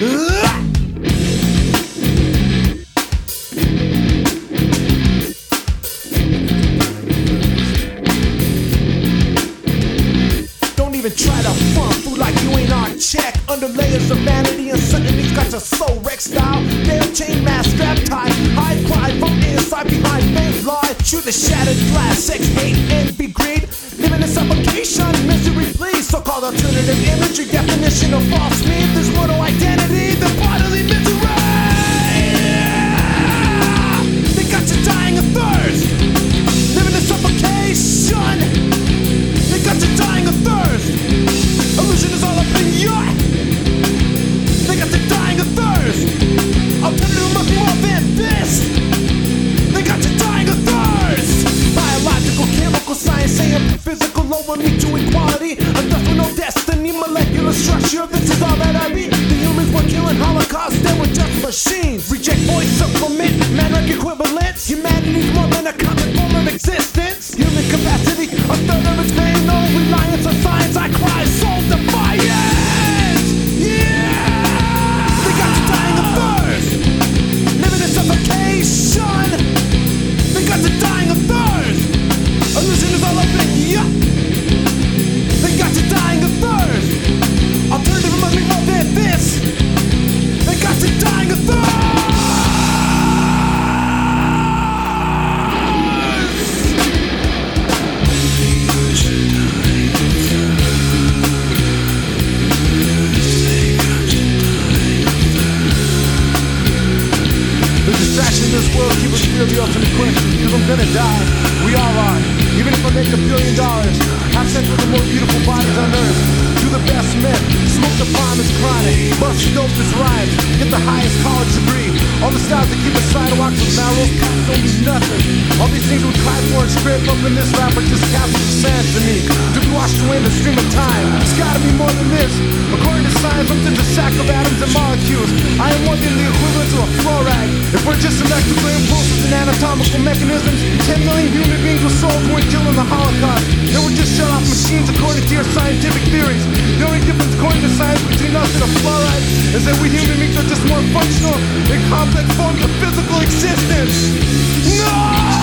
Don't even try to front food like you ain't on check. Under layers of vanity and certainty's got your soul wreck style. Nail chain mask strap tied. High pride from inside behind fake lie. Shoot the shattered glass. Sex, hate, envy, greed. Living in suffocation, misery, please. So-called alternative imagery, definition of false me. There's more to identity than bodily misery. They got you dying of thirst. Living in suffocation. They got you dying of thirst. Illusion is all up in your. They got you dying of thirst. Alternative must be more than this. They got you dying of thirst. Biological, chemical, science, and physical, lower me to equality. A death with no destiny, molecular structure. This is all that I be. The humans were killing Holocaust, they were just machines. Reject voice supplement, man-like equivalents. Humanity's more than a common form of existence. Human capacity, a third of its pain. No reliance on science, I cry soul defiance. Yeah! They got you dying of thirst. Living in suffocation. They got you dying of thirst. Illusion is all up in ya. They got you dying of thirst. Alternative must be more than this. They got you dying of thirst. The distraction in this world keep us real the ultimate question. Cause I'm gonna die, we all are. Even if I make $1 billion, have sex with the more beautiful bodies on earth. Do the best men, smoke the bomb is chronic. Bust dope is rhymes, get the highest college degree. All the styles that keep us sidewalks with narrow cops don't mean nothing. All these things we cry for and scrape up in this rap are just castles of sand to me. To be washed away in the stream of time, it's gotta be more than this. According to science, I'm just a sack of atoms and molecules. I am more than the equivalent to a fluoride. If we're just electrical impulses and anatomical mechanisms, 10 million human beings with souls weren't killed in the Holocaust. They were just shut off machines according to your scientific theories. The only difference according to science between us and a fluoride is that we human beings are just more functional in complex forms of physical existence. No!